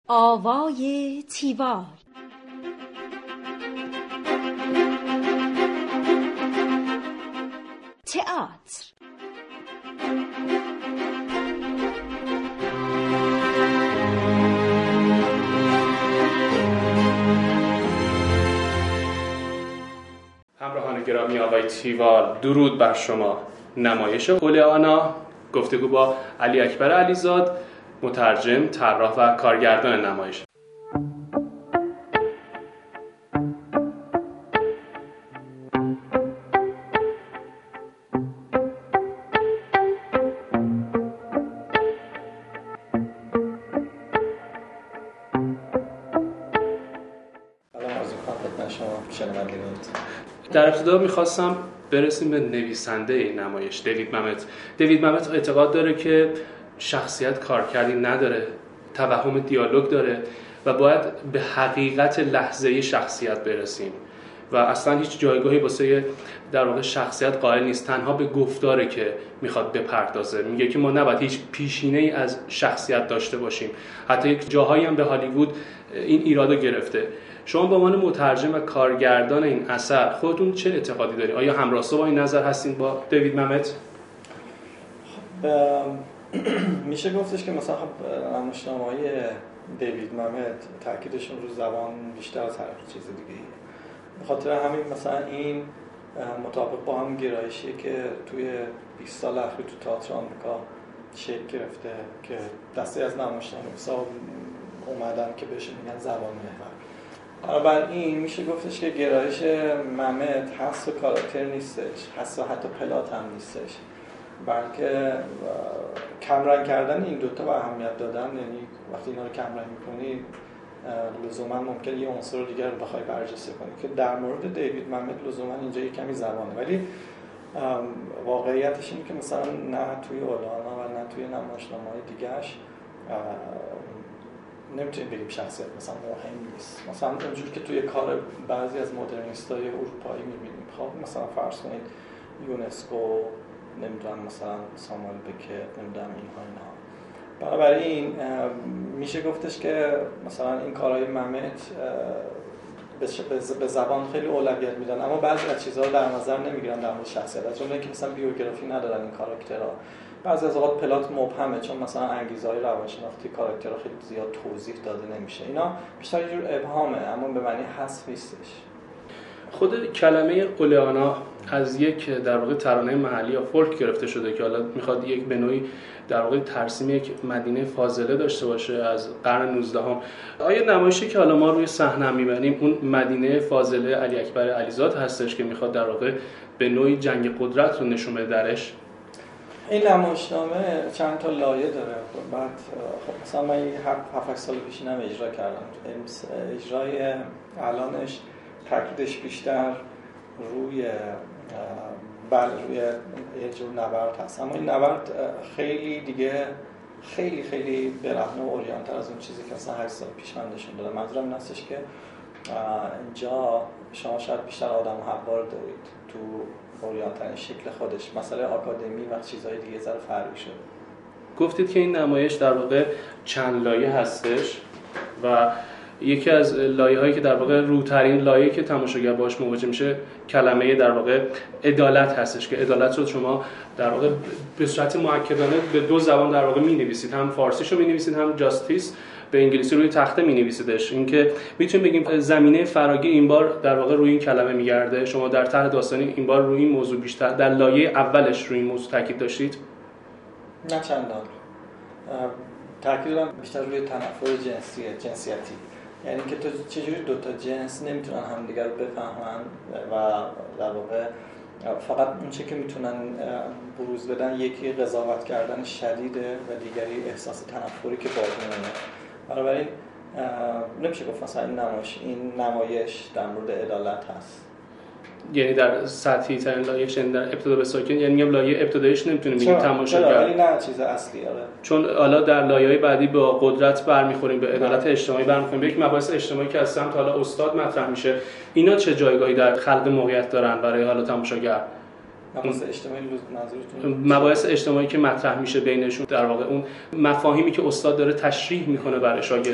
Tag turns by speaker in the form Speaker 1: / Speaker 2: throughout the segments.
Speaker 1: آوای تیوال. تئاتر.
Speaker 2: همراهان گرامی آوای تیوال، درود بر شما. نمایش اولیانا، گفتگو با علی اکبر علیزاد، مترجم، طراح و کارگردان نمایش. در ابتدا میخواستم برسیم به نویسنده این نمایش، دیوید ممت اعتقاد داره که شخصیت کارکردی نداره، توهم دیالوگ داره و باید به حقیقت لحظه‌ای شخصیت برسیم و اصلا هیچ جایگاهی واسه در واقع شخصیت قائل نیست، تنها به گفتاره که میخواد بپردازه. میگه که ما نباید هیچ پیشینه‌ای از شخصیت داشته باشیم. حتی یک جاهایی هم به هالیوود این ایرادو گرفته. شما به عنوان مترجم و کارگردان این اثر خودتون چه اعتقادی دارید؟ آیا همراستا با این نظر هستین با دیوید ممت؟
Speaker 3: میشه گفتش که مثلا نمایشنامه‌های دیوید ممت تاکیدشون رو زبان بیشتر از هر چیز دیگه. به خاطر همین مثلا این مطابق با هم گرایشی که توی 20 سال اخیر تو تئاتر آمریکا شکل گرفته که دسته از نمایشنامه‌نویسا اومدن که بهش میگن زبان محور. بنابراین میشه گفتش که گرایش ممت حس و کاراکتر نیستش، حس و حتی پلات هم نیستش، بلکه کمرنگ کردن این دوتا و اهمیت دادن. یعنی وقتی اینا رو کمرنگ میکنی لزوما ممکنه یه عنصر دیگر رو بخوای برجسته کنی که در مورد دیوید ممت لزوما اینجا یه کمی زبانه، ولی واقعیتش اینه که مثلا نه توی اولانا و نه توی نمایشنامه‌های دیگه‌اش نمیتونیم بگیم شخصیت مثلا مهم نیست. مثلا اونجوری که توی کار بعضی از مدرنیستای اروپایی میبینیم، خب مثلا فرض کنید یونسکو، نمیدونم مثلا ساموئل بکت، نمیدونم اینها. بنابراین میشه گفتش که مثلا این کارهای ممت به زبان خیلی اولویت میدن، اما بعضی از چیزها رو در نظر نمیگیرن در مورد شخصیت. از جمله اینکه مثلا بیوگرافی ندارن این کاراکترها. بعضی از اوقات پلات مبهمه، چون مثلا انگیزه‌های روانشناختی کاراکترها خیلی زیاد توضیح داده نمیشه. اینا بیشتر یه جور ابهامه، اما به معنی حذف نیستش.
Speaker 2: خود کلمه اولیانا از یک در واقع ترانه محلی یا فولک گرفته شده که حالا میخواد یک به نوعی در واقع ترسیم یک مدینه فاضله داشته باشه از قرن 19 هم. آیا نمایشی که حالا ما روی صحنه میبینیم اون مدینه فاضله علی اکبر علیزاد هستش که میخواد در واقع به نوعی جنگ قدرت رو نشون بده درش؟
Speaker 3: این نمایشنامه چند تا لایه داره. بعد خب مثلا من 7-8 سال پیش اینم اجرا کردم. اجرای الانش تاکیدش بیشتر روی روی یه جور نبرد هست، اما این نبرد خیلی دیگه خیلی برهنه و اورینتال از اون چیزی که مثلا 8 سال پیش من نشون دادم. منظورم این هستش که اینجا شما شاید بیشتر آدم و حوا رو دارید تو اورینتال شکل خودش، مسئله آکادمی و چیزهای دیگه ذره فرقی شده.
Speaker 2: گفتید که این نمایش در واقع چند لایه هستش و یکی از لایه‌هایی که در واقع روترین لایه‌ای که تماشاگر باهاش مواجه میشه کلمه در واقع عدالت هستش که عدالت رو شما در واقع به صورت مؤکدانه به دو زبان در واقع می‌نویسید، هم فارسیشو می‌نویسید هم جاستیس به انگلیسی روی تخته می‌نویسیدش. این که میتونیم بگیم زمینه فراگیر این بار در واقع روی این کلمه میگرده. شما در طرح داستانی این بار روی این موضوع بیشتر در لایه اولش روی این موضوع تاکید داشتید؟
Speaker 3: نه چندان. تاکید دارم بیشتر روی تنفر جنسیتی، یعنی که تو چجوری دوتا جنس نمیتونن همدیگر رو بفهمن و در واقع فقط اون چه که میتونن بروز بدن یکی قضاوت کردن شدیده و دیگری احساس تنفری که باقی میمونه. بنابراین نمیشه گفت مثلا این نمایش در مورد عدالت هست.
Speaker 2: یعنی در سطحی ترین لایه در ابتدا به ساکن، یعنی میگم لایه ابتداییش نمیتونیم بگیم تماشاگر،
Speaker 3: ولی نه چیز اصلی آره.
Speaker 2: چون حالا در لایه‌های بعدی با قدرت برمیخوریم، به عدالت اجتماعی برمیخوریم، یک مباحث اجتماعی که از سمت حالا استاد مطرح میشه. اینا چه جایگاهی در خلق موقعیت دارن برای حالا تماشاگر؟
Speaker 3: مباحث اجتماعی منظورتون؟
Speaker 2: مباحث اجتماعی که مطرح میشه بینشون، در واقع اون مفاهیمی که استاد داره تشریح میکنه برای شاگردش.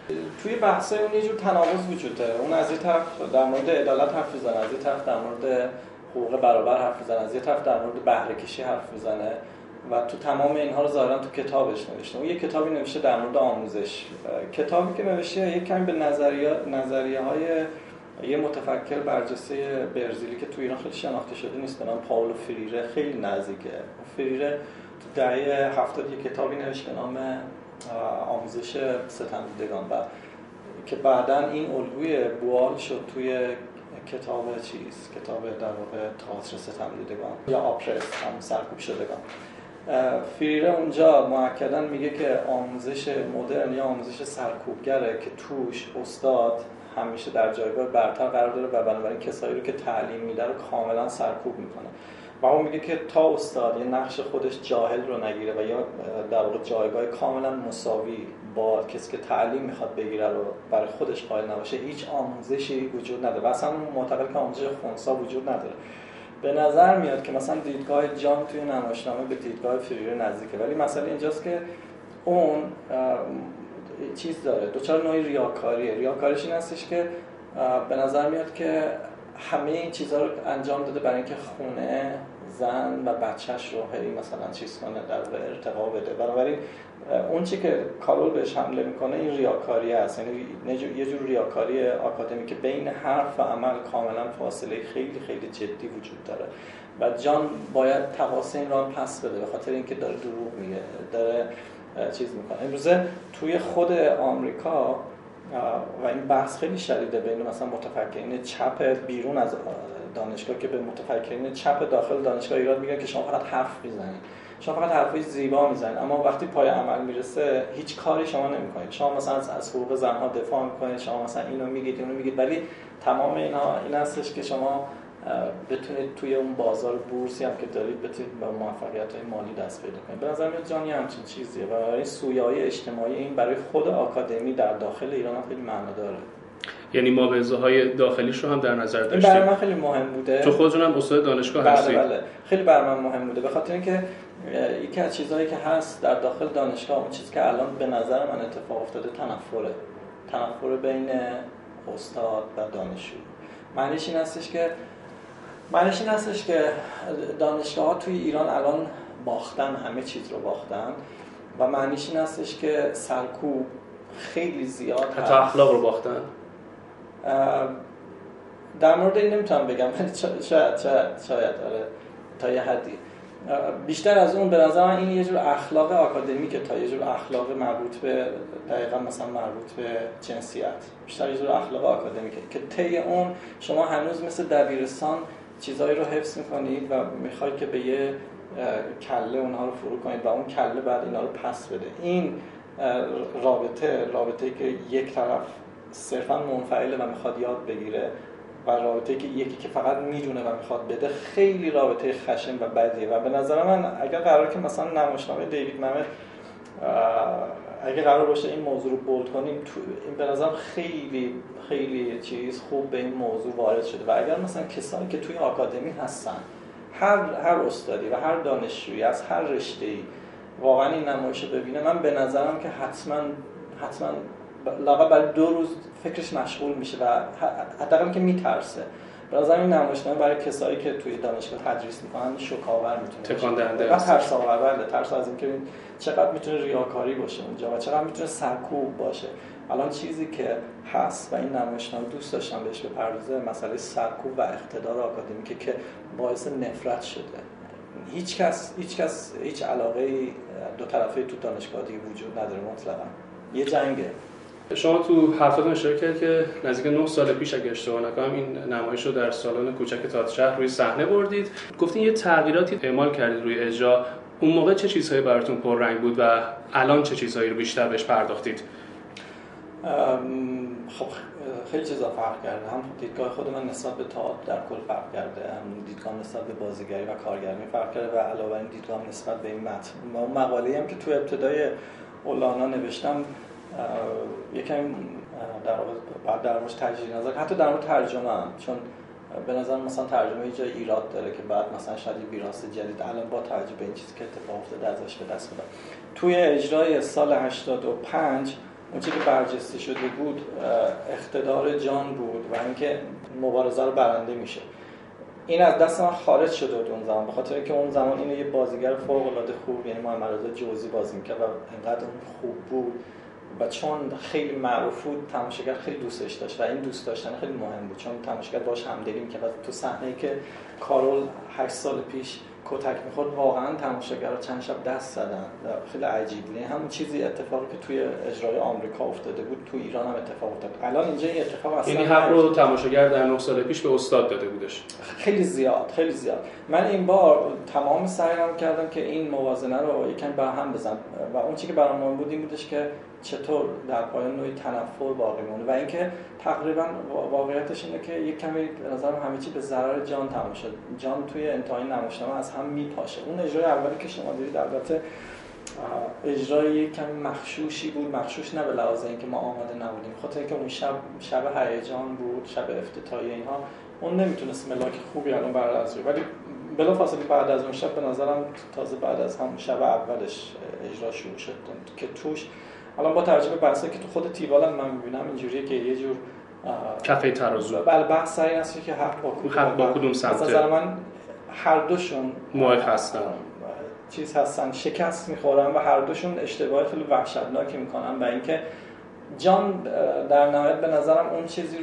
Speaker 3: توی بحثای اون یه جور تناقض وجود داره. اون از یه طرف در مورد عدالت حرف میزنه، از یه طرف در مورد حقوق برابر حرف میزنه، از یه طرف در مورد بهره کشی حرف میزنه و تو تمام اینها رو ظاهرا تو کتابش نوشته. اون یه کتابی نوشته در مورد آموزش. کتابی که نوشته یک کمی به نظریه‌های یه متفکر برجسته برزیلی که تو ایران خیلی شناخته شده نیست به نام پائولو فریره خیلی نزدیکه. فریره تو دهه 70 یه کتابی نوشت به نام آموزش ستمدیدگان و که بعداً این الگوی بوال شد توی کتاب در واقع تئاتر ستمدیدگان یا آپرس هم سرکوب شدگان. فریره اونجا مؤکداً میگه که آموزش مدرن یا آموزش سرکوبگره که توش استاد همیشه در جایگاه برتر قرار داره و بنابراین کسایی رو که تعلیم میده رو کاملا سرکوب میکنه و اون میگه که تا استاد یه نقش خودش جاهل رو نگیره و یا در واقع جایگاه کاملا مساوی با کسی که تعلیم میخواد بگیره رو برای خودش قائل نباشه هیچ آموزشی وجود نداره و اصلا معتقد که آموزش خنثی وجود نداره. به نظر میاد که مثلا دیدگاه جان توی نمایشنامه به دیدگاه فریره نزدیکه، ولی مسئله اینجاست که اون چیز داره، دوچار نوعی ریاکاریه. ریاکاریش این هستش که به نظر میاد که همه این چیزها رو انجام داده برای اینکه خونه، زن و بچهش رو هی مثلا چیز کنه، در واقع ارتقا بده. بنابراین اون چی که کارول بهش حمله میکنه این ریاکاریه است، یعنی یه جور ریاکاری آکادمی که بین حرف و عمل کاملا فاصله خیلی خیلی جدی وجود داره و جان باید تقاص این را پس بده به خاطر اینکه داره دروغ میگه، داره چیز میکنه. امروزه توی خود آمریکا و این بحث خیلی شدیده بین مثلا متفکرین چپ بیرون از دانشگاه که به متفکرین چپ داخل دانشگاه ایراد میگن که شما فقط حرف میزنید، شما فقط حرفای زیبا میزنید، اما وقتی پای عمل میرسه هیچ کاری شما نمیکنید. شما مثلا از حقوق زنها دفاع میکنید، شما مثلا اینو میگید اونو میگید، ولی تمام اینها این هستش که شما بتونید توی اون بازار بورسی هم که دارید بتونید به موفقیت‌های مالی دست پیدا کنید. به نظر میاد جان یه همچین چیزیه و برای سویه‌های اجتماعی این برای خود آکادمی در داخل ایران هم خیلی معنا داره.
Speaker 2: یعنی مابعض‌های داخلیش رو هم در نظر داشتید؟
Speaker 3: برای من خیلی مهم بوده.
Speaker 2: تو خودتون هم استاد دانشگاه هستید؟
Speaker 3: بله خیلی برای من مهم بوده به خاطر اینکه یکی از چیزهایی که هست در داخل دانشگاه، اون چیزی که الان به نظر من اتفاق افتاده تنفر بین استاد و دانشجو. معنیش این هستش که دانشگاه‌ها توی ایران الان باختن، همه چیز رو باختن و معنیش این هستش که سرکوب خیلی زیاد هست.
Speaker 2: حتی اخلاق رو باختن؟
Speaker 3: در مورد این نمیتونم بگم، شاید آره تا یه حدی. بیشتر از اون به نظر من این یه جور اخلاق آکادمیکه تا یه جور اخلاق مربوط به دقیقاً مثلا مربوط به جنسیت. بیشتر یه جور اخلاق آکادمیکه که طی اون شما هنوز مثل دبیرستان چیزایی رو حفظ می‌کنید و می‌خواید که به یه کله اونها رو فرو کنید و اون کله بعد اینا رو پس بده. این رابطه‌ای که یک طرف صرفاً منفعله و می‌خواد یاد بگیره و رابطه‌ای که یکی که فقط میدونه و میخواد بده خیلی رابطه خشن و بدیه و به نظر من اگر قرار که مثلا نمایشنامه دیوید ممت اگه قرار باشه این موضوع رو بولد کنیم این به نظرم خیلی خیلی چیز خوب به این موضوع وارد شده و اگر مثلا کسانی که توی آکادمی هستن هر استادی و هر دانشجویی از هر رشته‌ای واقعا این نمایش رو ببینه، من به نظرم که حتما لااقل برای 2 روز فکرش مشغول میشه و حداقل که میترسه. به نظر این نمایشنامه برای کسایی که توی دانشگاه تدریس میکنن شوک‌آور میتونه
Speaker 2: تکان دهنده
Speaker 3: و ترس از اینکه چقدر میتونه ریاکاری باشه اونجا و چقدر میتونه سرکوب باشه. الان چیزی که هست و این نمایشنامه دوست داشتم بهش بپردازه مسئله سرکوب و اقتدار آکادمیکه که باعث نفرت شده. هیچ علاقه دو طرفه تو دانشگاه دیگه وجود نداره مطلقاً. یه جنگه.
Speaker 2: شما تو حرفاتون اشاره کردید که نزدیک 9 سال پیش اگه اشتباه نکنم این نمایش رو در سالن کوچک تئاتر شهر روی صحنه بردید. گفتین یه تغییراتی اعمال کردید روی اجرا. اون موقع چه چیزهایی براتون پررنگ بود و الان چه چیزهایی رو بیشتر بهش پرداختید؟
Speaker 3: خب خیلی چیزا فرق کرده. هم دیدگاه خود من نسبت به تئاتر در کل فرق کرده، هم دیدگاه نسبت به بازیگری و کارگردانی فرق کرده و علاوه این دیدگاه نسبت به این متن. اون مقاله‌ای هم که تو ابتدای اولانا نوشتم یکم در واقع بعد در موردش تجدید نظر حتی در مورد ترجمه هم، چون به نظر مثلا ترجمه یه جای ایراد داره که بعد مثلا شاید ویراست جدید الان با توجه به این چیزی که اتفاق افتاده ازش به دست بدم. توی اجرای سال 85 اون چیزی که برجسته شده بود اقتدار جان بود و اینکه مبارزه رو برنده میشه. این از دست من خارج شده بود اون زمان، به خاطر اینکه اون زمان اینو یه بازیگر فوق العاده خوب، یعنی محمد رضا جوزی بازی می‌کرد و انقدر اون خوب بود و چون خیلی معروف بود تماشاگر خیلی دوستش داشت و این دوست داشتن خیلی مهم بود، چون تماشاگر باهاش همدلی می‌کرد. تو صحنه‌ای که کارول 8 سال پیش کتک می‌خورد واقعا تماشاگرها چند شب دست زدن و خیلی عجیب بود. همون چیزی اتفاقی که توی اجرای آمریکا افتاده بود تو ایران هم اتفاق افتاد. الان اینجا این اتفاق اصلا
Speaker 2: یعنی حق رو تماشاگر در 9 سال پیش به استاد داده بودش.
Speaker 3: خیلی زیاد. من این بار تمام سعیم کردم که این موازنه رو یکم به هم بزنم و اون چیزی که برام مهم بود این بودش که چطور در پایان نوعی تنفر باقی مونه و اینکه تقریبا واقعیتش اینه که یک کمی به نظرم همه چی به ضرر جان تمام شد. جان توی انتهای نمایشنامه از هم میپاشه. اون اجرای اولی که شما دیدید البته اجرای یک کمی مخشوشی بود، مخشوش نه به لحاظ اینکه ما آماده نبودیم، خاطر اینکه اون شب هیجان بود، شب افتتاحیه اینها، اون نمیتونست ملاک خوبی الان بعد از ولی بلافاصله بعد از اون شب به نظرم تازه بعد از همون شب اولش اجرا شروع شد که توش الان با توجه به بحثی که تو خود تیوال من می‌بینم اینجوریه که یه جور
Speaker 2: کفه ترازو.
Speaker 3: بله بحث سر این است که حق با کدوم
Speaker 2: سمت.
Speaker 3: از نظر من هر دوشون
Speaker 2: موافق هستن.
Speaker 3: چیز هستن، شکست می‌خورن و هر دوشون اشتباه خیلی وحشتناکی می‌کنن و اینکه جان در نهایت به نظرم اون چیزی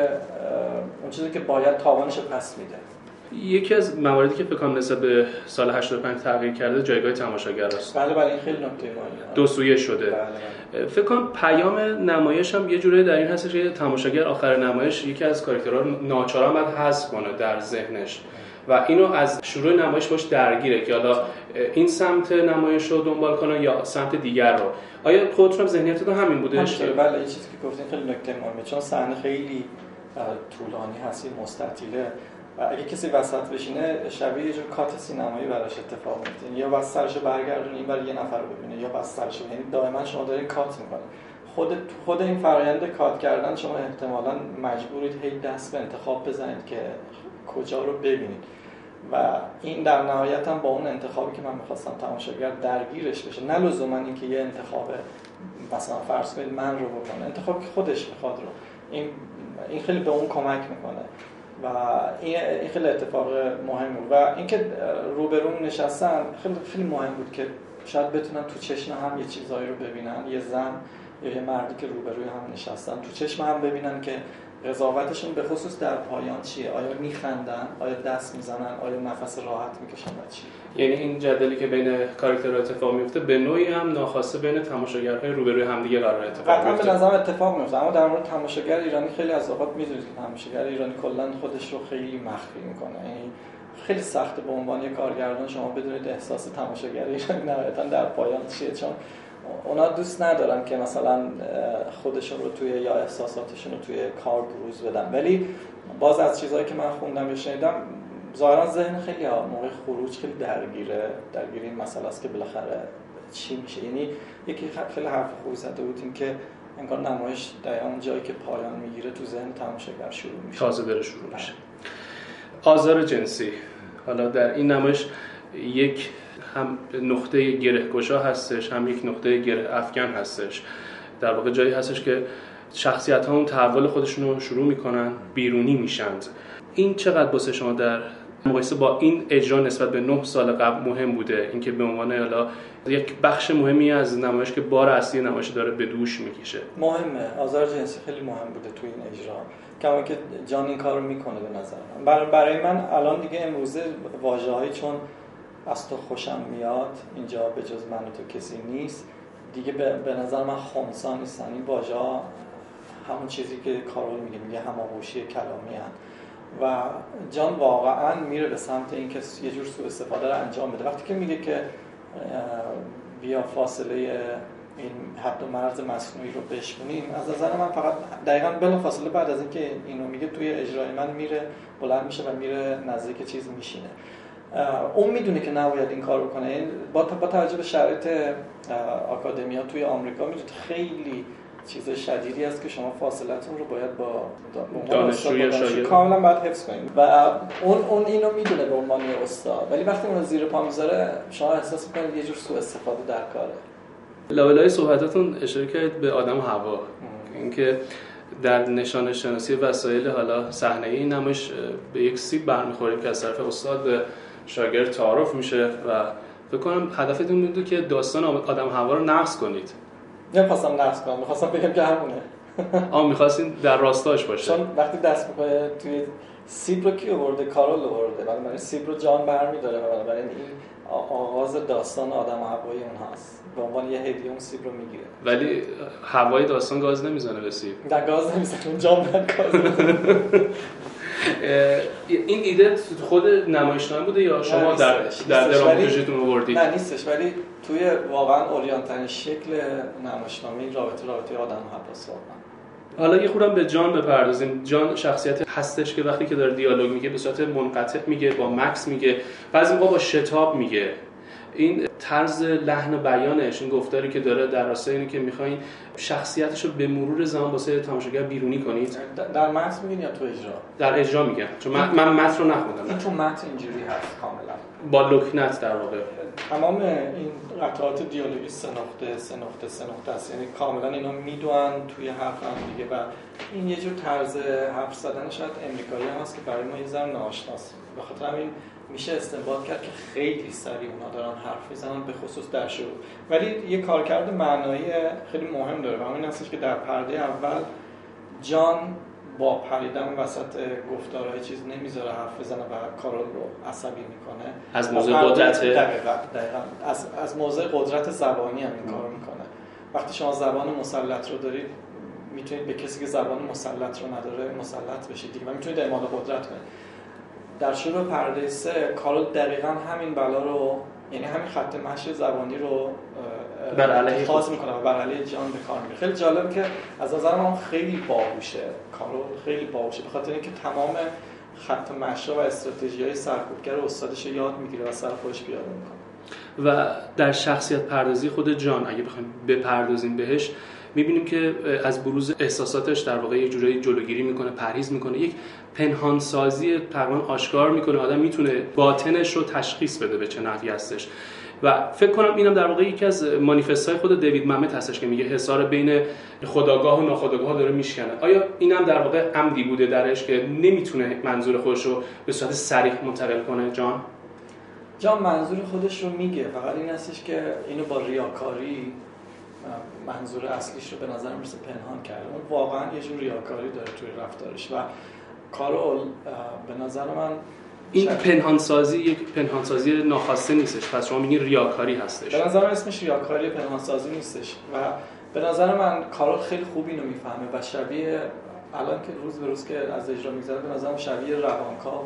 Speaker 3: که باید تاوانش رو پس میده.
Speaker 2: یکی از مواردی که فکر کنم نسبت به سال 85 تغییر کرده جایگاه تماشاگر است.
Speaker 3: بله این خیلی نکته مهمه.
Speaker 2: دو سویه شده.
Speaker 3: بله.
Speaker 2: فکر کنم پیام نمایش هم یه جوری در این هست که تماشاگر آخر نمایش یکی از کاراکترها رو ناچارا باید حذف کنه در ذهنش و اینو از شروع نمایش باش درگیره که حالا این سمت نمایش رو دنبال کنه یا سمت دیگر رو. آیا خودتون ذهنیتتون همین بودش؟
Speaker 3: بله این چیزی که گفتین خیلی نکته مهمه، چون صحنه خیلی طولانی هست، مستطیله و اگه کسی وسط بشینه شبیه یه جور کات سینمایی براش اتفاق میفته، یا واسه سرشو برگردونه این برای یه نفر رو ببینه یا واسه سرشو، یعنی دائما شما دارین کات میکنه. خود این فرآیند کات کردن شما احتمالاً مجبورید هی دست به انتخاب بزنید که کجا رو ببینید و این در نهایت هم با اون انتخابی که من می‌خواستم تماشاگر درگیرش بشه، نه لزوما اینکه یه انتخاب مثلا فرض کنید من رو بکنه، انتخاب که خودش می‌خواد رو این خیلی به اون کمک میکنه و این خیلی اتفاق مهم بود و اینکه روبرون نشستن خیلی مهم بود که شاید بتونن تو چشم هم یه چیزایی رو ببینن، یه زن یا یه مردی که روبروی هم نشستن تو چشم هم ببینن که قضاوتشون به خصوص در پایان چیه، آیا میخندن، آیا دست میزنن، آیا نفس راحت میکشن و چی.
Speaker 2: یعنی این جدلی که بین کاراکترها اتفاق میفته به نوعی هم ناخواسته بین تماشاگرهای روبروی همدیگه قرار اتفاق میفته.
Speaker 3: به نظر اتفاق میفته، اما در مورد تماشاگر ایرانی خیلی از اوقات میدونید که تماشاگر ایرانی کلا خودش رو خیلی مخفی میکنه. یعنی خیلی سخته به عنوان یک کارگردان شما بدونید احساس تماشاگر ایرانی نهایتا در پایان چیه، چون اونا دوست ندارن که مثلا خودشون رو توی یا احساساتشون رو توی کار بروز بدن، ولی باز از چیزهایی که من خوندم یا شنیدم ظاهرا ذهن خیلی موقع خروج خیلی درگیر این مسئله است که بالاخره چی میشه. یعنی یکی خیلی حرف خوبی زده بودیم که انگار نمایش در اون جایی که پایان میگیره تو ذهن تماشاگر شروع میشه،
Speaker 2: تازه داره شروع میشه. آزار جنسی حالا در این نمایش یک هم نقطه گره‌گشا هستش، هم یک نقطه گره افکن هستش. در واقع جایی هستش که شخصیت‌ها اون تحول خودشون رو شروع میکنن، بیرونی میشند. این چقدر واسه شما در مقایسه با این اجرا نسبت به 9 سال قبل مهم بوده؟ اینکه به عنوان حالا یک بخش مهمی از نمایش که بار اصلی نمایش داره به دوش میکشه.
Speaker 3: مهمه، آزار جنسی خیلی مهم بوده تو این اجرا، کما که جان این کارو میکنه به نظر من. برای من الان دیگه امروزه واژه‌هایی چون از تو خوشم میاد، اینجا به جز من و تو کسی نیست، دیگه به نظر من خنثی نیستن. این واژه‌ها همون چیزی که کارول میگه هماغوشی کلامی هست و جان واقعا میره به سمت اینکه یه جور سوء استفاده رو انجام بده. وقتی که میگه که بیا فاصله این حد و مرز مصنوعی رو بشکنیم، از نظر من فقط دقیقاً بلافاصله بعد از اینکه اینو میگه توی اجرای من میره بلند میشه و میره نزدیک چیز میشینه. اون میدونه که نباید این کارو کنه. با توجه به شرایط آکادمیا توی آمریکا میدونید خیلی چیز شدیدی است که شما فاصلتون رو باید با
Speaker 2: دانشجو یا شاگرد
Speaker 3: کاملا باید حفظ کنید و اون اینو میدونه به عنوان استاد، ولی وقتی اون رو زیر پا میذاره شما احساس میکنید یه جور سوء استفاده در کاره.
Speaker 2: لابلای صحبتاتون اشاره کردید به آدم و هوا، اینکه در نشان شناسی وسایل حالا صحنه‌ای این نمایش به یک سیب برمیخوریم که از طرف استاد به شاگرد تعارف میشه و فکر کنم هدفتون بود که داستان آدم و هوا رو نقص کنید.
Speaker 3: نمی‌خواستم نقص کنم، می‌خواستم بگم که همونه.
Speaker 2: می‌خواستین در راستاش باشه.
Speaker 3: چون وقتی دست می‌کنه توی سیب رو کی آورده؟ کارول آورده. بنابراین سیب رو جان برمی‌داره و بنابراین این آغاز داستان آدم و هوای اونهاست. به عنوان یه هدیه اون سیب رو میگیره.
Speaker 2: ولی هوای داستان گاز نمیزنه به سیب.
Speaker 3: نه گاز نمیزنه، جان گاز میزنه.
Speaker 2: این ایده خود نمایشنامه بوده یا شما در دراماتورژیتون آوردید؟
Speaker 3: نه نیستش، ولی توی واقعا اوریانترین شکل نمایشنامه این رابطه آدم و هواست واقعا.
Speaker 2: حالا یه خورده به جان بپردازیم. جان شخصیت هستش که وقتی که داره دیالوگ میگه به صورت منقطع میگه، با مکس میگه، بعضی موقع با شتاب میگه. این طرز لحن بیانش، این گفتاری که داره در راستای اینه که میخواین شخصیتش رو به مرور زمان واسه تماشاگر بیرونی کنید.
Speaker 3: در متن میگین یا تو اجرا؟
Speaker 2: در اجرا میگم، چون من متن رو نخوندم.
Speaker 3: این تو متن اینجوری هست کاملا
Speaker 2: با لکنت در واقع.
Speaker 3: تمام این قطعات دیالوگی سه نقطه است، یعنی کاملا اینا میدونن توی حرف هم دیگه و این یه جور طرز حرف زدن شاید امریکایی هم هست که برای ما یه ذره ناآشناست. به خاطر همین میشه استنباط کرد که خیلی سریع اونا دارن حرف میزنن، به خصوص در شروع، ولی یه کارکرد معنایی خیلی مهم داره و همین هستش که در پرده اول جان با پریدن وسط گفتارهای چیز نمیذاره حرف بزنه و کارول رو عصبی میکنه.
Speaker 2: از موضع قدرت
Speaker 3: دقیقاً از موضع قدرت زبانی هم این کارو میکنه. وقتی شما زبان مسلط رو دارید میتونید به کسی که زبان مسلط رو نداره مسلط بشید دیگه و میتونید اعمال قدرت کنید. در شروع پرده 3 کارول دقیقاً همین بلا رو، یعنی همین خط مشی زبانی رو
Speaker 2: بر علیه
Speaker 3: خاص میکنه و بر علیه جان به کار میبره. خیلی جالب که از نظر من خیلی باهوشه، کارول خیلی باهوشه به خاطر اینکه تمام خط مشی و استراتژی‌های سرکوبگر استادش رو یاد میگیره و سر خودش پیاده میکنه.
Speaker 2: و در شخصیت پردازی خود جان اگه بخوایم بپردازیم بهش، میبینیم که از بروز احساساتش در واقع یه جورایی جلوگیری میکنه، پرهیز میکنه، یک پنهانسازی تقریبا آشکار میکنه. آدم میتونه باطنش رو تشخیص بده به چه نحوی هستش و فکر کنم اینم در واقع یکی از مانیفست‌های خود دیوید ممت هستش که میگه حصار بین خودآگاه و ناخودآگاه داره میشکنه. آیا اینم در واقع عمدی بوده درش که نمیتونه منظور خودش رو به صورت صریح منتقل کنه؟ جان
Speaker 3: منظور خودش رو میگه، فقط این هستش که اینو با ریاکاری منظور اصلیش رو به نظر میرسه پنهان کرده. اون واقعا یه جور ریاکاری داره توی رفتارش و کارول به نظر من
Speaker 2: این پنهانسازی یک پنهانسازی ناخواسته نیستش، پس شما میگین ریاکاری هستش.
Speaker 3: به نظر من اسمش ریاکاری پنهانسازی نیستش و به نظر من کارول خیلی خوب اینو میفهمه و شبیه الان که روز به روز که از اجرا میگذره به نظرم شبیه روانکاو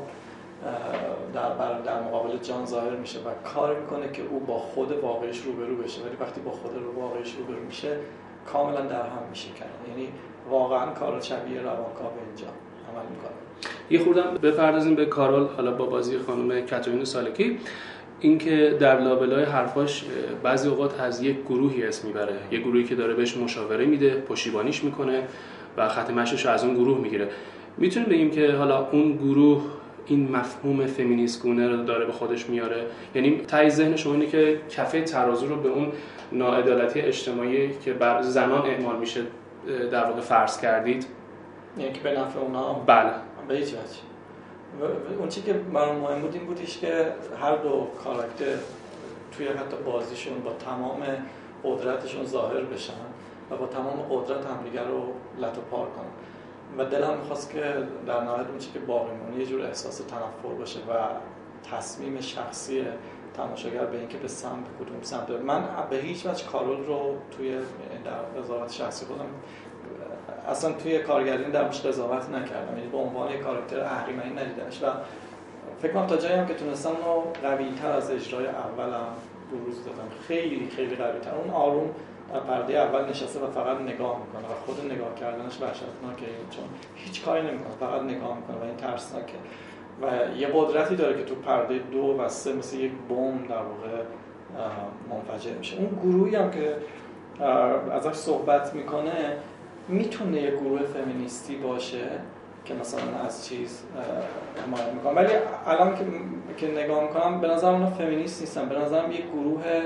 Speaker 3: در مقابل جان ظاهر میشه و کار میکنه که او با خود واقعیش روبرو بشه، ولی وقتی با خود واقعیش روبرو میشه کاملا در هم میشه کنه. یعنی واقعا کار شبیه روانکاو به اینجا عمل میکنه.
Speaker 2: یه خوردم بپردازیم به کارول حالا با بازی خانم کاترین سالکی، اینکه در لابلای حرفاش بعضی اوقات از یک گروهی اسم میبره، یک گروهی که داره بهش مشاوره میده، پشتیبانیش میکنه و خط مشیش رو از اون گروه میگیره. میتونیم بگیم که حالا اون گروه این مفهوم فمینیست گونه رو داره به خودش میاره، یعنی ته ذهن شما اینه که کفه ترازو رو به اون ناعدالتی اجتماعی که بر زنان اعمال میشه در واقع فرض کردید،
Speaker 3: یعنی که به نفع اونها؟
Speaker 2: بله
Speaker 3: به هیچ وجه. اون چیزی که برام مهم بود این بودش که هر دو کاراکتر توی حتی بازیشون با تمام قدرتشون ظاهر بشن و با تمام قدرت همدیگر رو لت و پار کنن و دلم می‌خواست که در نهایت اون چیزی که باقی مونه یه جور احساس تنفر باشه و تصمیم شخصی تماشاگر به اینکه به کدوم سمت. من به هیچ وجه کارول رو توی در قضاوت شخصی خودم اصلا توی کارگردانی درش قضاوت نکردم، یعنی به عنوان یک کاراکتر اهریمنی ندیدمش و فکر کنم تا جایی هم که تونستم اونو قوی‌تر از اجرای اولم بروز دادم. خیلی خیلی قوی‌تر. اون آروم در پرده اول نشسته و فقط نگاه میکنه و خود نگاه کردنش وحشتناکه چون هیچ کاری نمیکنه، فقط نگاه میکنه و این ترسناکه و یه قدرتی داره که تو پرده 2 و 3 مثل یک بمب در واقع منفجر میشه. اون گروهی هم که ازش صحبت میکنه میتونه یه گروه فمینیستی باشه که مثلا از چیز حمایت میکنم، ولی الان که نگاه میکنم به نظرم اونا فمینیست نیستن، به نظرم یه گروه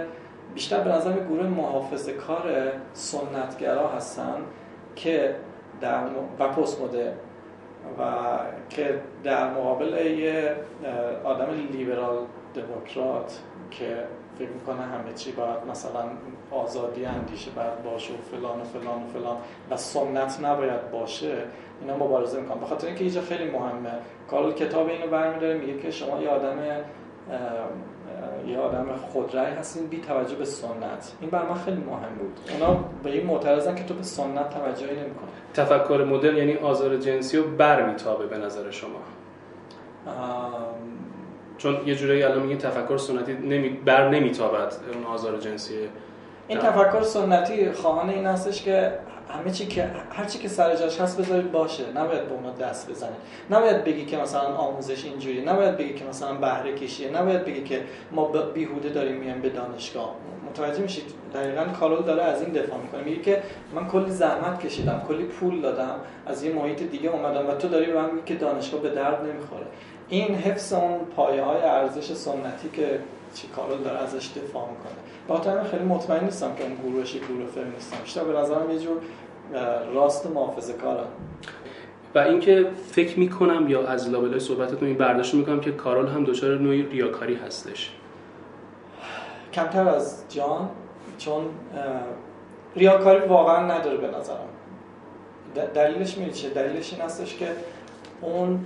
Speaker 3: بیشتر به نظر گروه محافظه‌کار سنتگرا هستن که و پست مدرن و که در مقابل یه آدم لیبرال دموکرات که فکر میکنه همه چی باید مثلا آزادی اندیشه باید باشه و فلان و فلان و فلان و سنت نباید باشه، اینا مبارزه میکنن. به خاطر اینکه اینجا خیلی مهمه، کارل کتاب اینو برمی‌داره میگه که شما یه آدم خودرأی هستین بی توجه به سنت. این برای من خیلی مهم بود. اونا به این معترضن که تو به سنت توجهی نمی‌کنی.
Speaker 2: تفکر مدرن یعنی آزار جنسی رو برمیتابه به نظر شما؟ چون یه جوری الان میگین تفکر سنتی نمیتابد اون آزار جنسی.
Speaker 3: این تفکر سنتی خواهان این هستش که همه چی که هر چی که سر جاش هست بذارید باشه، نباید به اونا دست بزنید، نباید بگی که مثلا آموزش اینجوری، نباید بگی که مثلا بهره کشیه، نباید بگی که ما بیهوده داریم میایم به دانشگاه. متوجه میشید دقیقاً کارول داره از این دفاع میکنه، میگه که من کلی زحمت کشیدم، کلی پول دادم، از یه محیط دیگه اومدم و تو داری به من میگی که دانشگاه به درد نمیخوره. این حفظ اون پایه‌های ارزش سنتی که کارول داره ازش دفاع میکنه. با خیلی مطمئن نیستم که اون گروهش گروه فمینیستم، بیشتر به نظرم یه جور راست محافظه‌کارن.
Speaker 2: و اینکه فکر میکنم یا از لابلای صحبتتون این برداشت میکنم که کارول هم دچار نوعی ریاکاری هستش،
Speaker 3: کمتر از جان، چون ریاکاری واقعا نداره به نظرم. دلیلش می‌دونی چیه؟ دلیلش این هستش که اون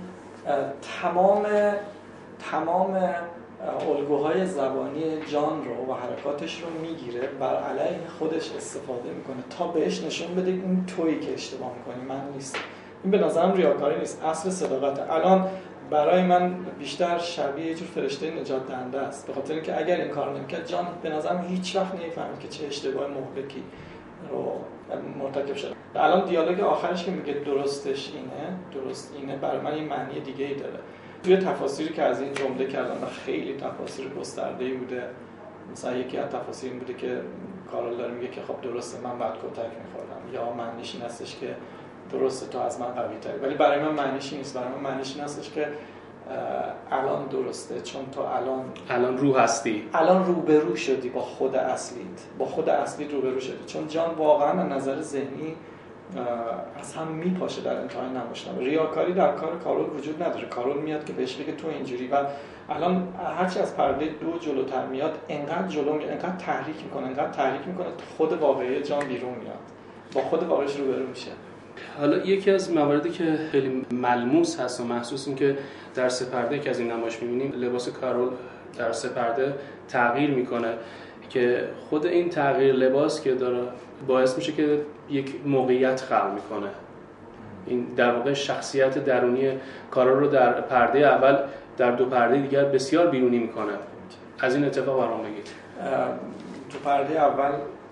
Speaker 3: تمام الگوهای زبانی جان رو و حرکاتش رو میگیره بر علیه خودش استفاده میکنه تا بهش نشون بده این تویی که اشتباه میکنی، من نیست. این به نظرم ریاکاری نیست، اصل صداقته. الان برای من بیشتر شبیه یه جور فرشته نجات دهنده است، به خاطر اینکه اگر این کار نمیکرد جان به نظرم هیچ وقت نمیفهمید که چه اشتباه مهلکی رو مرتکب شده. الان دیالوگ آخرش که میگه درست اینه برای من این معنی دیگه ای داره. توی تفاسیری که از این جمله کردن و خیلی تفاسیر گسترده‌ای بوده، مثلا یکی از تفاسیر این بوده که کارل داره میگه که خب درسته من بعد کتک می‌خوردم، یا معنیش این هستش که درسته تو از من قوی‌تری، ولی برای من معنیش نیست. برای من معنیش این هستش که الان درسته چون تو الان
Speaker 2: رو هستی،
Speaker 3: الان روبرو شدی با خود اصلیت روبرو شدی، چون جان واقعا از نظر ذهنی از هم میپاشه در انتهای نمایشنامه. ریاکاری در کار کارول وجود نداره. کارول میاد که بهش بگه تو اینجوری و الان هرچی از پرده 2 جلوتر میاد انقدر جلو میاد، انقدر تحریک میکنه خود واقعی جان بیرون میاد، با خود واقعیش روبرو میشه.
Speaker 2: حالا یکی از مواردی که خیلی ملموس هست و محسوس این که در سپرده که از این نمایش می‌بینیم لباس کارول در سپرده تغییر میکنه که خود این تغییر لباس که داره باعث میشه که یک موقعیت خلق میکنه. این در واقع شخصیت درونی کارول رو در پرده اول در 2 پرده دیگر بسیار بیرونی میکنه. از این اتفاق برام بگید.
Speaker 3: تو پرده اول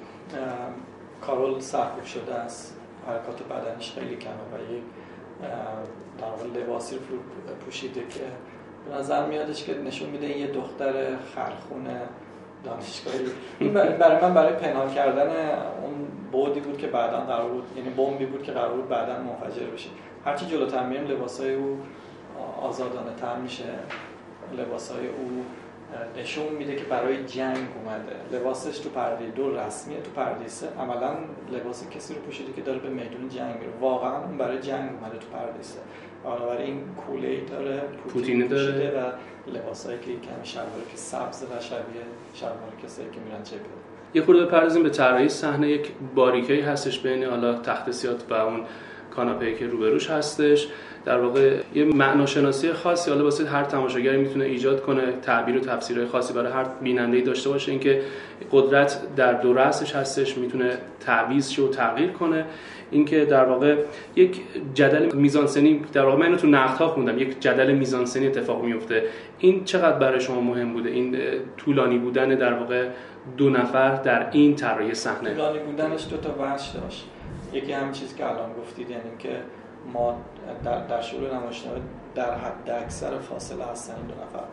Speaker 3: کارول سرکوب شده است، حرکات بدنش خیلی کمه و یک در واقع لباسی پوشیده که به نظر میادش که نشون میده این یه دختر خرخونه دانشگاهی. این برای من برای پنهان کردن اون بعدی بود که بعداً قرار بود، یعنی بمبی بود که قرار بود بعداً منفجر بشه. هرچی جلوتر میریم لباسای او آزادانه تر میشه، لباسای او نشون میده که برای جنگ اومده. لباسش تو پرده 2 رسمیه، تو پرده 3 عملاً لباس کسی رو پوشیده که داره به میدون جنگ میره. واقعاً اون برای جنگ اومده تو پرده 3. بنابراین کوله‌ای داره، پوتینی داره و لباسایی که کمی شلواری که سبز و شبیه شلوار کسایی که میرن جبهه.
Speaker 2: یه خورده بپردازیم به طراحی صحنه. یک باریکه‌ای هستش بین حالا تخت سیات و اون کاناپه‌ای که روبروش هستش. در واقع یه معناشناسی خاصی حالا واسه هر تماشاگری میتونه ایجاد کنه، تعبیر و تفسیرهای خاصی برای هر بیننده‌ای داشته باشه. اینکه قدرت در 2 رأسش هستش، میتونه تعویض شه و تغییر کنه. اینکه در واقع یک جدل میزانسنی، در واقع من اینو تو نقدها خوندم، یک جدل میزانسنی اتفاق میفته. این چقدر برای شما مهم بوده، این طولانی بودن در واقع 2 نفر در این طراحی صحنه؟
Speaker 3: طولانی بودنش 2 تا وجه داشت. یکی همین چیزی که الان گفتید، یعنی که ما در شروع نمایشنامه در حد اکثر فاصله هستن این 2 نفر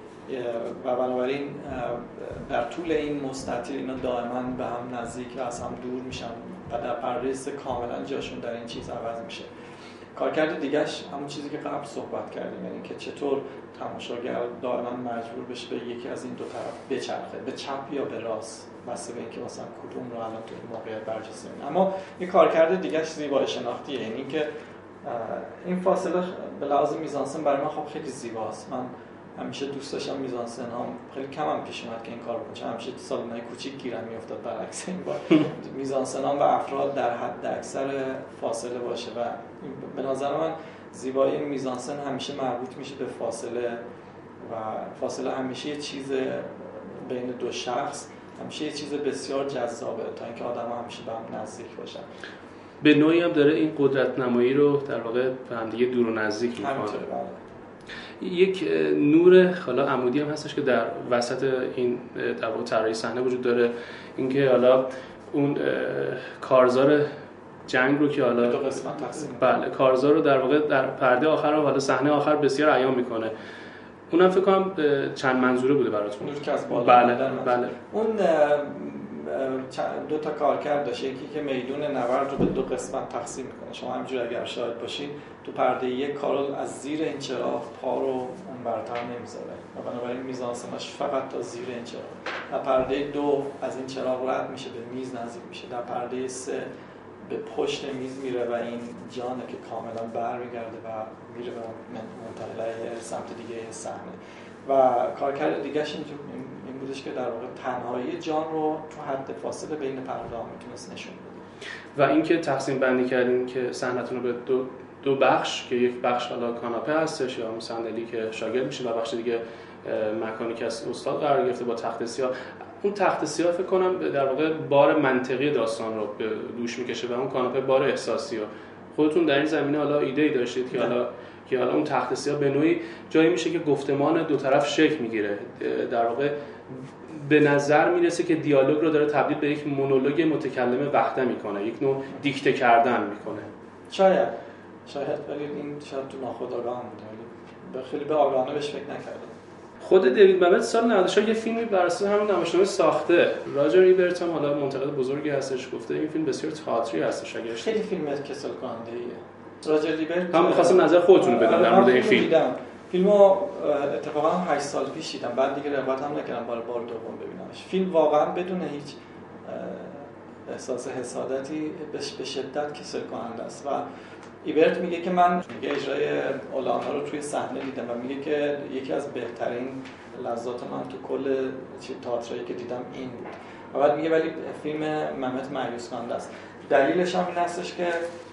Speaker 3: و بنابراین در طول این مستطیل اینا دائما به هم نزدیک و از هم دور میشن و در پرده 3 کاملا جاشون در این چیز عوض میشه. کارکرد دیگه‌اش همون چیزی که قبل صحبت کردیم، یعنی که چطور تماشاگر دائما مجبور بشه به یکی از این 2 طرف بچرخه، به چپ یا به راست. بسته به اینکه مثلا کدوم رو الان تو این موقعیت برجسته کنیم. اما یه کارکرد دیگه‌اش زیبایی شناختیه، یعنی اینکه این فاصله به لحاظ میزانسن برای من خب خیلی زیباست. من همیشه دوست داشتم میزانسن ها خیلی کم هم پیش اومد که این کارو کنم، همیشه تو سالن‌های کوچیک گیرم میافتاد. برعکس این بار میزانسن ها و افراد در حد اکثر فاصله باشه و به نظر من زیبایی میزانسن همیشه مربوط میشه به فاصله و فاصله همیشه یه چیز بین دو شخص، همیشه یه چیز بسیار جذابه تا اینکه آدم‌ها همیشه به هم نزدیک باشن.
Speaker 2: به نوعی هم داره این قدرت نمایی رو در واقع به هم دیگه دور و نزدیک می‌کنه. یک نور حالا عمودی هم هستش که در وسط این در واقع طراحی صحنه وجود داره، اینکه حالا اون کارزار جنگ رو که حالا
Speaker 3: دو قسمت تقسیم،
Speaker 2: بله کارزار رو در واقع در پرده آخر و حالا صحنه آخر بسیار عیان میکنه. اونم فکر کنم چند منظوره بوده براتون؟
Speaker 3: نور که از بالا.
Speaker 2: بله.
Speaker 3: اون دو تا کارکرد داشت، یکی که میدون نبرد رو به دو قسمت تقسیم میکنه. شما همینجوری اگر شاهد باشین تو پرده یک کارول از زیر این چراغ پا رو اون برتر نمیذاره و بنابراین میزانسنش فقط تا زیر این چراغ. در پرده دو از این چراغ رد میشه به میز نزدیک میشه، در پرده سه به پشت میز میره و این جانه که کاملا برمیگرده و میره به منتقل سمت دیگه صحنه. و کارکرد دیگه‌ش این بودش که در واقع تنهایی جان رو تو حد فاصله بین پرده‌ها میتونست نشون بده. و
Speaker 2: اینکه تقسیم بندی کردین که صحنه‌تون رو به دو بخش، که یک بخش حالا کاناپه هستش یا صندلی که شاگرد میشه و بخش دیگه مکانی که از استاد قرار گرفته با تخت سیاه. اون تخت سیاه فکر کنم در واقع بار منطقی داستان رو به دوش میکشه و اون کاناپه بار احساسی رو. خودتون در این زمینه حالا ایده‌ای داشتید که حالا اون تخت سیاه به نوعی جایی میشه که گفتمان دو طرف شکل میگیره، در واقع به نظر میرسه که دیالوگ رو داره تبدیل به یک مونولوگ متکلم وحده میکنه، یک نوع دیکته کردن میکنه.
Speaker 3: شاید ولی این شاید تو ناخودآگاه بوده، خیلی به آگاهانه بهش فکر نکردم.
Speaker 2: خود دیوید ممت سال 94 یه فیلمی بر اساس همین نمایشنامه ساخته. راجر ایبرت هم حالا منتقد بزرگی هستش، گفته این فیلم بسیار تئاتری هستش. اگه
Speaker 3: خیلی فیلم کسل کننده ایه. راجر ایبرت
Speaker 2: هم می‌خواستم نظر خودتون رو بدم در مورد این فیلم.
Speaker 3: فیلمو اتفاقا 8 سال پیش دیدم، بعد دیگه رغبت هم نکردم بار دوم ببینمش. فیلم واقعا بدون هیچ احساس حسادتی به شدت کسل کننده است و ایبرت میگه که من اجرای اولانا رو توی صحنه دیدم و میگه که یکی از بهترین لذات من تو کل تئاتری که دیدم این بود. و بعد میگه ولی فیلم ممت مایوس کننده است. دلیلش هم این هستش که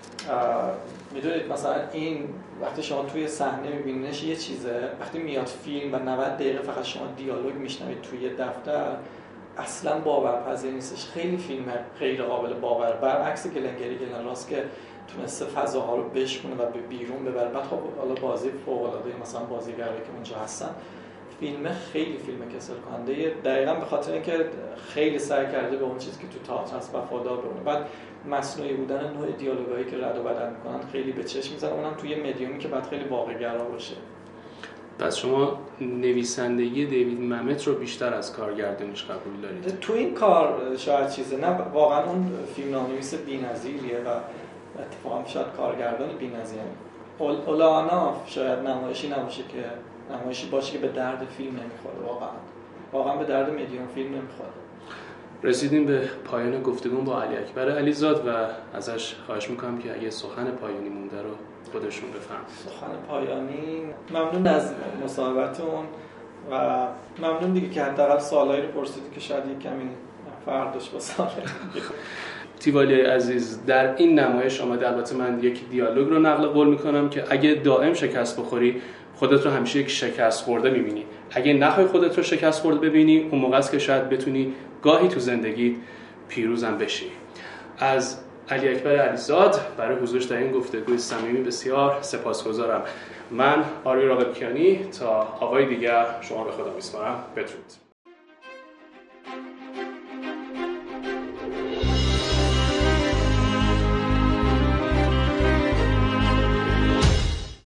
Speaker 3: میدونید مثلا این وقتی شما توی صحنه میبینیش یه چیزه، وقتی میاد فیلم و 90 دقیقه فقط شما دیالوگ میشنوید توی دفتر اصلا باورپذیر نیستش. خیلی فیلم غیر قابل باور، برعکس گلنگری گلن راست که تونسته فضاها رو بشکونه و به بیرون ببره. بعد خب حالا بازی فوق‌العاده مثلا بازیگرایی که اونجا هستن، فیلم خیلی فیلم کسل کننده، دقیقاً به خاطر اینکه خیلی سعی کرده به اون چیزی که تو تئاتر هست وفادار بمونه. بعد مصنوعی بودن نوع دیالوگایی که رد و بدل میکنن خیلی به چشم میزنه، اونم توی مدیومی که بعد خیلی واقع‌گرا باشه.
Speaker 2: پس شما نویسندگی دیوید ممت رو بیشتر از کارگردانیش قبول دارید؟
Speaker 3: تو این کار شاید چیزه، نه واقعا اون فیلمنامه‌نویس بی‌نظیریه و اتفاقا شاید کارگردان بی‌نظیره. اولانا شاید نمایشی نباشه که نمایشی باشه که به درد فیلم نمیخوره، واقعا به درد مدیوم فیلم نمیخوره.
Speaker 2: رسیدیم به پایان گفتگو با علی اکبر علیزاد و ازش خواهش میکنم که اگه سخن پایانی مونده رو خودشون بفرمایند.
Speaker 3: سخن پایانی، ممنون از مصاحبتون و ممنون دیگه که حداقل سوالایی رو پرسیدید که شاید یک کمی فرق داشت با سوال
Speaker 2: تیوالی عزیز. در این نمایش آمده، البته من یک دیالوگ رو نقل قول میکنم که اگه دائم شکست بخوری خودت رو همیشه یک شکست خورده میبینی، اگه نخوای خودت رو شکست خورده ببینی اون موقع است که شاید بتونی گاهی تو زندگی پیروزم بشی. از علی اکبر علیزاد برای حضورش در این گفتگوی صمیمی بسیار سپاسگزارم. من آروی راقب‌کیانی، تا آقای دیگر شما به خدا میسپارم. بدرود.